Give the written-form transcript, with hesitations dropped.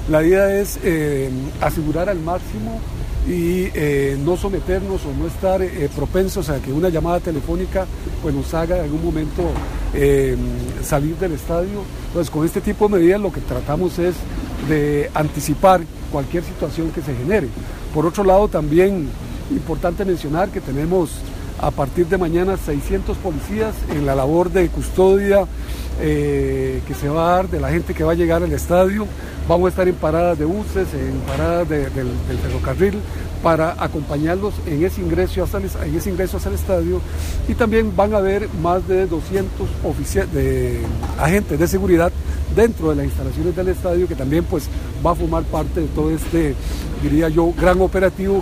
La idea es asegurar al máximo y no someternos o no estar propensos a que una llamada telefónica pues nos haga en algún momento salir del estadio. Entonces, con este tipo de medidas lo que tratamos es de anticipar cualquier situación que se genere. Por otro lado, también importante mencionar que tenemos a partir de mañana 600 policías en la labor de custodia que se va a dar de la gente que va a llegar al estadio. Vamos a estar en paradas de buses, en paradas del ferrocarril para acompañarlos en ese ingreso hasta el estadio, y también van a haber más de 200 agentes de seguridad dentro de las instalaciones del estadio, que también pues va a formar parte de todo este, diría yo, gran operativo.